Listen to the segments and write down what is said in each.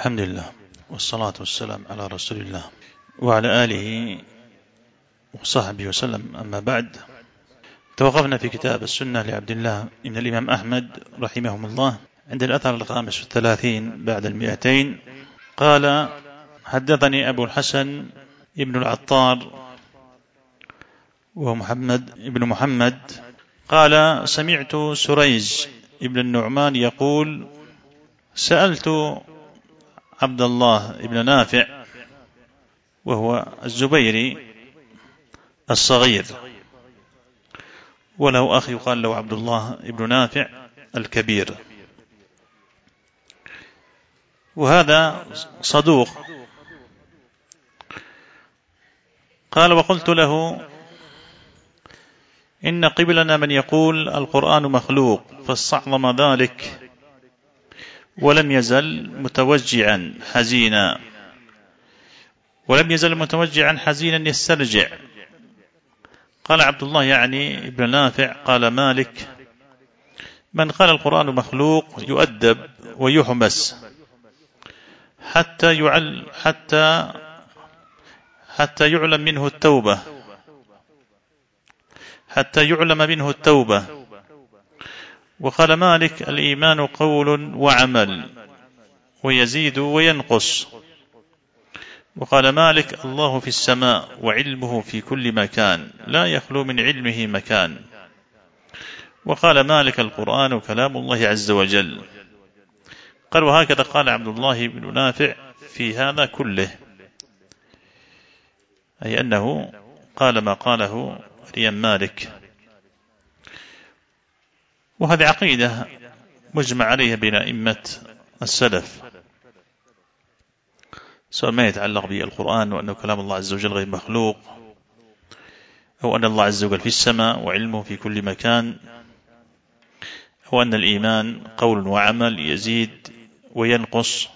الحمد لله والصلاة والسلام على رسول الله وعلى آله وصحبه وسلم. أما بعد، توقفنا في كتاب السنة لعبد الله من الإمام أحمد رحمه الله عند الأثر 35 بعد 200. قال: حدثني أبو الحسن ابن العطار وهو محمد ابن محمد قال: سمعت سريج ابن النعمان يقول: سألت عبد الله ابن نافع وهو الزبيري الصغير، وله أخ يقال له عبد الله ابن نافع الكبير، وهذا صدوق. قال: وقلت له: إن قبلنا من يقول القرآن مخلوق، فاستعظم ذلك ولم يزل متوجعا حزينا يسترجع. قال عبد الله يعني ابن نافع: قال مالك: من قال القرآن مخلوق يؤدب ويحبس حتى يعلم منه التوبة. وقال مالك: الإيمان قول وعمل ويزيد وينقص. وقال مالك: الله في السماء وعلمه في كل مكان، لا يخلو من علمه مكان. وقال مالك: القرآن كلام الله عز وجل. قال: وهكذا قال عبد الله بن نافع في هذا كله، أي أنه قال ما قاله الإمام مالك. وهذه عقيدة مجمع عليها بين أئمة السلف، سواء ما يتعلق بالقرآن وأنه كلام الله عز وجل غير مخلوق، أو أن الله عز وجل في السماء وعلمه في كل مكان، أو أن الإيمان قول وعمل يزيد وينقص.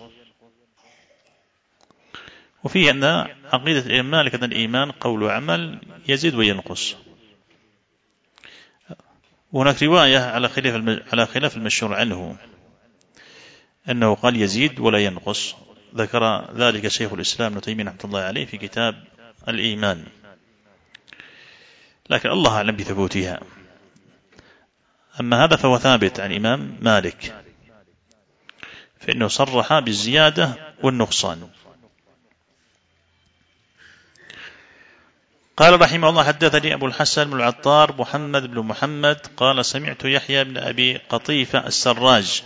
وفيه أن عقيدة الإمام مالك أن الإيمان قول وعمل يزيد وينقص. وهناك رواية على خلاف المشهور عنه أنه قال يزيد ولا ينقص، ذكر ذلك شيخ الإسلام ابن تيمية رحمة الله عليه في كتاب الإيمان، لكن الله أعلم بثبوتها. أما هذا فهو ثابت عن الإمام مالك، فإنه صرح بالزيادة والنقصان. قال رحمه الله: حدثني أبو الحسن بن العطار محمد بن محمد قال: سمعت يحيى بن أبي قطيفة السراج،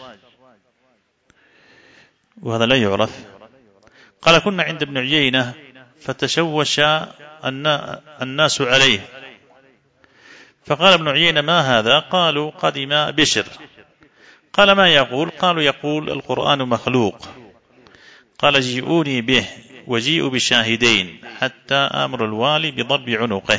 وهذا لا يعرف. قال: كنا عند ابن عيينة فتشوش الناس عليه، فقال ابن عيينة: ما هذا؟ قالوا: قدم بشر. قال: ما يقول؟ قالوا: يقول القرآن مخلوق. قال: جيئوني به وجيئوا بشاهدين حتى آمر الوالي بضرب عنقه.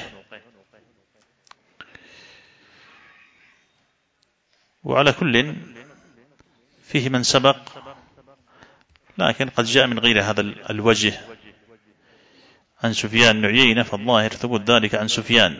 وعلى كل فيه من سبق، لكن قد جاء من غير هذا الوجه عن سفيان بن عيينة، فالظاهر ثبوت ذلك عن سفيان.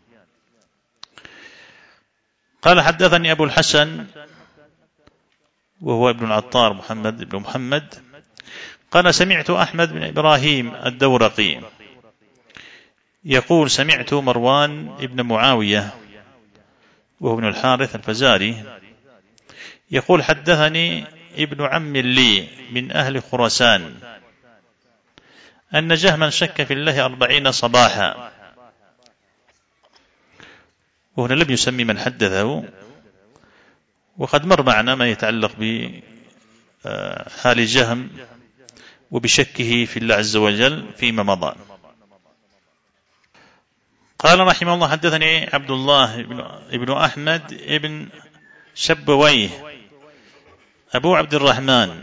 قال: حدثني أبو الحسن وهو ابن العطار محمد بن محمد قال: سمعت أحمد بن إبراهيم الدورقي يقول: سمعت مروان ابن معاوية وهو ابن الحارث الفزاري يقول: حدثني ابن عم لي من أهل خراسان أن جهما شك في الله 40 صباحا. وهنا لم يسمي من حدثه، وقد مر معنا ما يتعلق بحال جهم وبشكه في الله عز وجل فيما مضى. قال رحمه الله: حدثني عبد الله ابن أحمد ابن شبويه أبو عبد الرحمن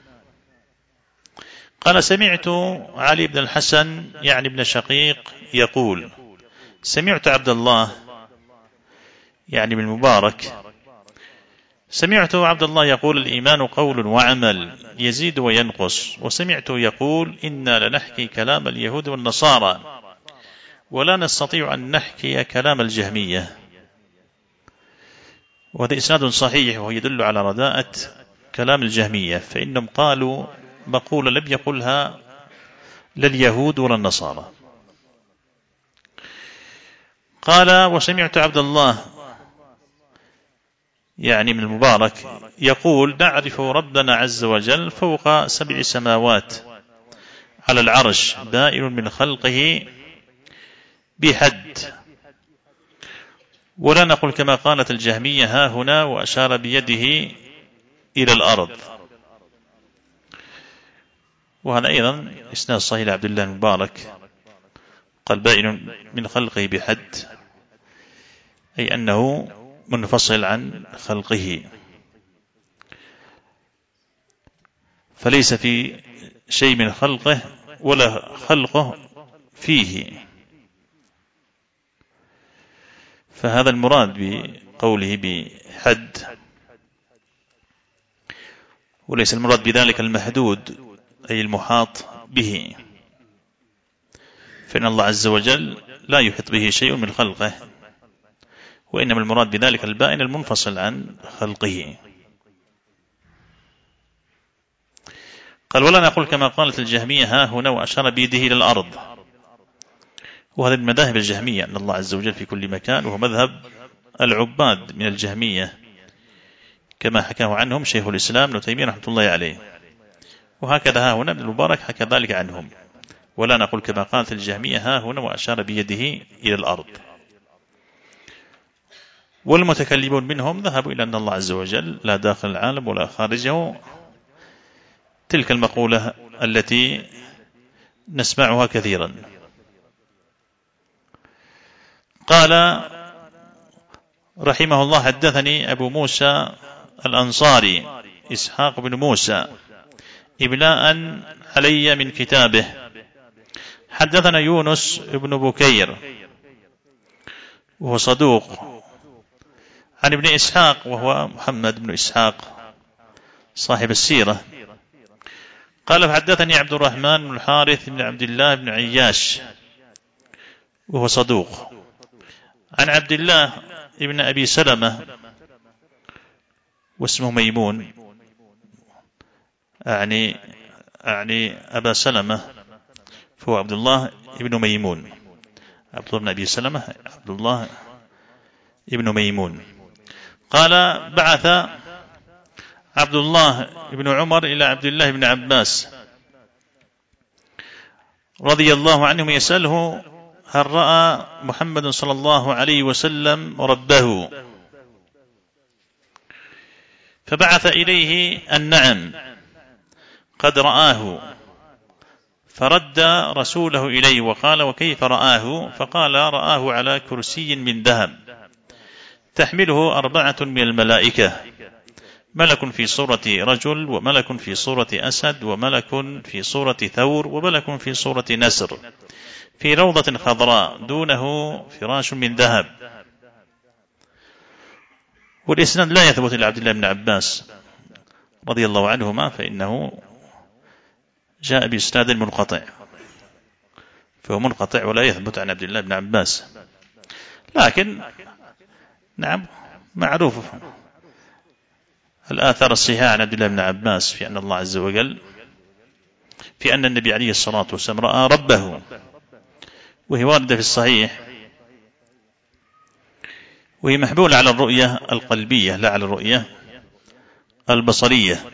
قال: سمعت علي بن الحسن يعني ابن شقيق يقول: سمعت عبد الله يعني بن المبارك سمعت عبد الله يقول: الإيمان قول وعمل يزيد وينقص. وسمعت يقول: إنا لنحكي كلام اليهود والنصارى ولا نستطيع أن نحكي كلام الجهمية. وهذا إسناد صحيح، وهو يدل على رداءة كلام الجهمية، فإنهم قالوا مقولة لم يقلها لا اليهود ولا النصارى. قال: وسمعت عبد الله يعني من المبارك يقول: نعرف ربنا عز وجل فوق 7 سماوات على العرش بائن من خلقه بحد، ولا نقول كما قالت الجهمية ها هنا وأشار بيده إلى الأرض. وهذا أيضا إسناد صحيح عبد الله المبارك، قال بائن من خلقه بحد، أي أنه منفصل عن خلقه، فليس في شيء من خلقه ولا خلقه فيه. فهذا المراد بقوله بحد، وليس المراد بذلك المحدود أي المحاط به، فإن الله عز وجل لا يحيط به شيء من خلقه، وإنما المراد بذلك البائن المنفصل عن خلقه. قال: ولا نقول كما قالت الجهمية ها هنا وأشار بيده إلى الأرض. وهذا من مذاهب الجهمية أن الله عز وجل في كل مكان، وهو مذهب العباد من الجهمية كما حكاه عنهم شيخ الإسلام ابن تيمية رحمة الله عليه، وهكذا ها هنا ابن المبارك حكى ذلك عنهم: ولا نقول كما قالت الجهمية ها هنا وأشار بيده إلى الأرض. والمتكلمون منهم ذهبوا إلى أن الله عز وجل لا داخل العالم ولا خارجه، تلك المقولة التي نسمعها كثيرا. قال رحمه الله: حدثني أبو موسى الأنصاري إسحاق بن موسى إبلاء علي من كتابه. حدثنا يونس بن بكير وهو صدوق، عن ابن إسحاق وهو محمد بن إسحاق صاحب السيرة. قال: فحدثني عبد الرحمن بن الحارث بن عبد الله بن عياش وهو صدوق، عن عبد الله ابن أبي سلمة واسمه ميمون، أعني أبا سلمة، فهو عبد الله ابن ميمون، عبد الله بن أبي سلمة عبد الله ابن ميمون. قال: بعث عبد الله بن عمر إلى عبد الله بن عباس رضي الله عنهم يسأله: هل رأى محمد صلى الله عليه وسلم ربه؟ فبعث إليه النعم قد رآه، فرد رسوله إليه وقال: وكيف رآه؟ فقال: رآه على كرسي من ذهب تحمله 4 من الملائكة، ملك في صورة رجل، وملك في صورة أسد، وملك في صورة ثور، وملك في صورة نسر، في روضة خضراء دونه فراش من ذهب. والإسناد لا يثبت إلى عبد الله بن عباس رضي الله عنهما، فإنه جاء بإسناد منقطع، فهو منقطع ولا يثبت عن عبد الله بن عباس. لكن نعم معروف الآثار الصحيحة عن عبد الله بن عباس في أن الله عز وجل، في أن النبي عليه الصلاة والسلام رأى ربه، وهي واردة في الصحيح، وهي محمولة على الرؤية القلبية لا على الرؤية البصرية.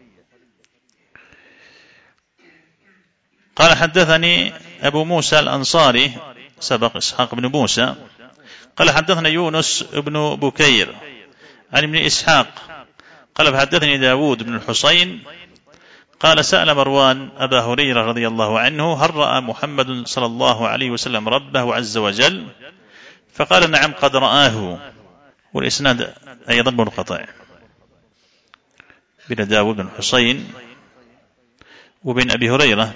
قال: حدثني أبو موسى الأنصاري، سبق إسحاق بن موسى. قال: حدثنا يونس بن بكير عن ابن إسحاق قال: فحدثني داود بن الحصين قال: سأل مروان أبا هريرة رضي الله عنه: هل رأى محمد صلى الله عليه وسلم ربه عز وجل؟ فقال: نعم قد رآه. والإسناد أيضا منقطع بين داود بن الحصين وبين أبي هريرة.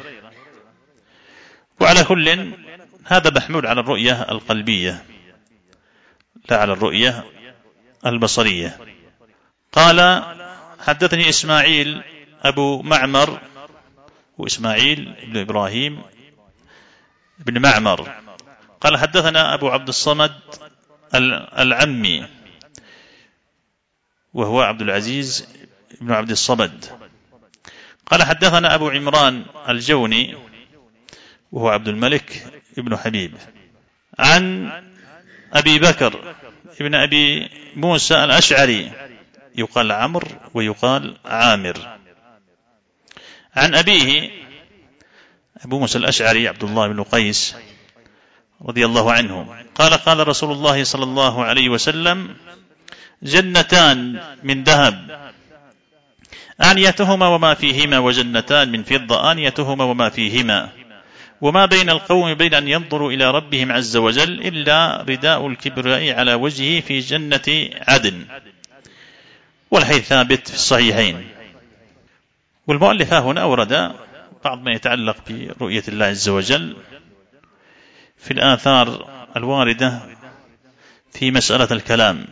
وعلى كل هذا محمول على الرؤية القلبية لا على الرؤية البصرية. قال: حدثني إسماعيل أبو معمر، وإسماعيل بن إبراهيم بن معمر. قال: حدثنا أبو عبد الصمد العمي وهو عبد العزيز بن عبد الصمد. قال حدثنا أبو عمران الجوني وهو عبد الملك ابن حبيب عن أبي بكر ابن أبي موسى الأشعري، يقال عمرو ويقال عامر، عن أبيه أبو موسى الأشعري عبد الله بن قيس رضي الله عنه قال قال رسول الله صلى الله عليه وسلم: جنتان من ذهب آنيتهما وما فيهما، وجنتان من فضة آنيتهما وما فيهما، وما بين القوم بين أن ينظروا إلى ربهم عز وجل إلا رداء الكبرياء على وجهه في جنة عدن. والحديث ثابت في الصحيحين. والمؤلف هنا أورد بعض ما يتعلق برؤية الله عز وجل في الآثار الواردة في مسألة الكلام،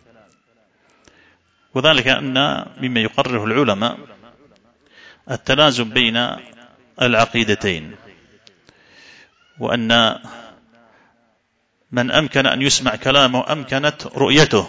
وذلك أن مما يقرره العلماء التلازم بين العقيدتين، وأن من أمكن أن يسمع كلامه أمكنت رؤيته.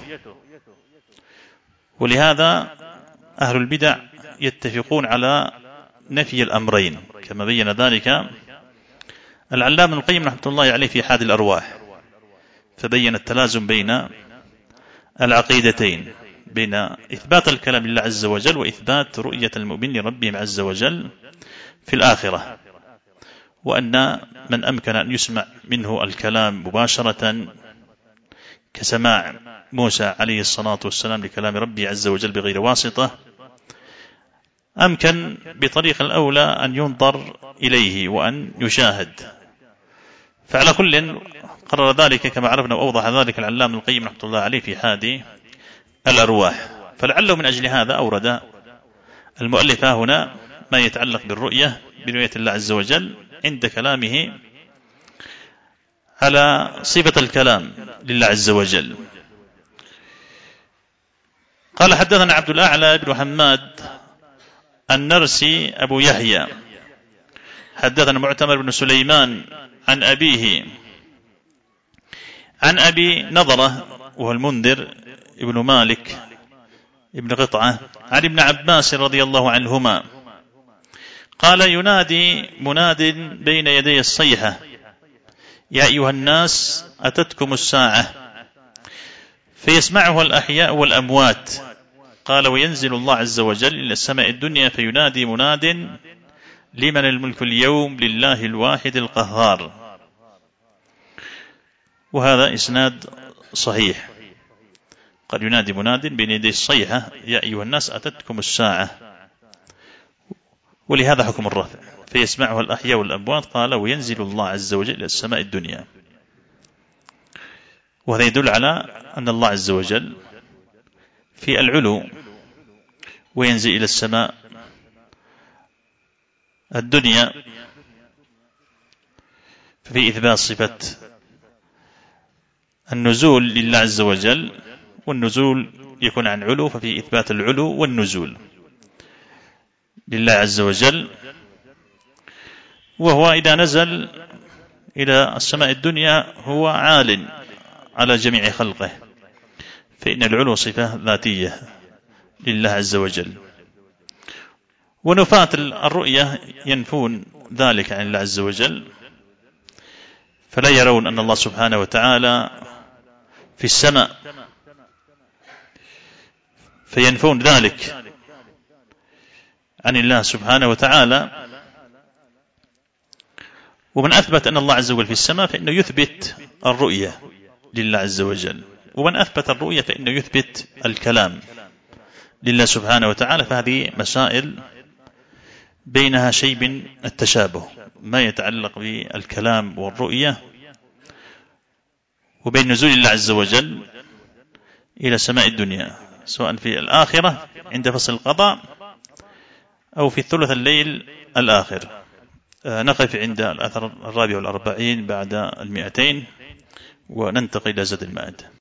ولهذا أهل البدع يتفقون على نفي الأمرين، كما بين ذلك العلامة ابن القيم رحمة الله عليه في حاد الأرواح، فبين التلازم بين العقيدتين، بين إثبات الكلام لله عز وجل وإثبات رؤية المؤمن لربهم عز وجل في الآخرة، وأن من أمكن أن يسمع منه الكلام مباشرة كسماع موسى عليه الصلاة والسلام لكلام ربه عز وجل بغير واسطة، أمكن بطريق الأولى أن ينظر إليه وأن يشاهد. فعلى كل قرر ذلك كما عرفنا وأوضح ذلك العلامة ابن القيم رحمة الله عليه في حاد الأرواح. فلعله من أجل هذا أورد المؤلف هنا ما يتعلق بالرؤية برؤية الله عز وجل عند كلامه على صفة الكلام لله عز وجل. قال حدثنا عبد الأعلى بن حماد النرسي أبو يحيى حدثنا معتمر بن سليمان عن أبيه عن أبي نضرة وهو المنذر ابن مالك ابن قطعة عن ابن عباس رضي الله عنهما قال: ينادي مناد بين يدي الصيحة: يا أيها الناس أتتكم الساعة، فيسمعها الأحياء والأموات. قال: وينزل الله عز وجل إلى السماء الدنيا فينادي مناد: لمن الملك اليوم؟ لله الواحد القهار. وهذا إسناد صحيح. قد ينادي مناد بين يدي الصيحة: يا أيها الناس أتتكم الساعة، ولهذا حكم الرفع، فيسمعها الأحياء والأموات. قال: وينزل الله عز وجل إلى السماء الدنيا. وهذا يدل على أن الله عز وجل في العلو، وينزل إلى السماء الدنيا، في إثبات صفة النزول لله عز وجل، والنزول يكون عن علو، ففي إثبات العلو والنزول لله عز وجل. وهو إذا نزل إلى السماء الدنيا هو عال على جميع خلقه، فإن العلو صفة ذاتية لله عز وجل. ونفاة الرؤية ينفون ذلك عن الله عز وجل، فلا يرون أن الله سبحانه وتعالى في السماء، فينفون ذلك عن الله سبحانه وتعالى. ومن أثبت أن الله عز وجل في السماء فإنه يثبت الرؤية لله عز وجل، ومن أثبت الرؤية فإنه يثبت الكلام لله سبحانه وتعالى. فهذه مسائل بينها شيء من التشابه، ما يتعلق بالكلام والرؤية، وبين نزول الله عز وجل إلى سماء الدنيا، سواء في الآخرة عند فصل القضاء أو في الثلث الليل الآخر. نقف عند الأثر 44 بعد 200 وننتقل إلى زاد المعاد.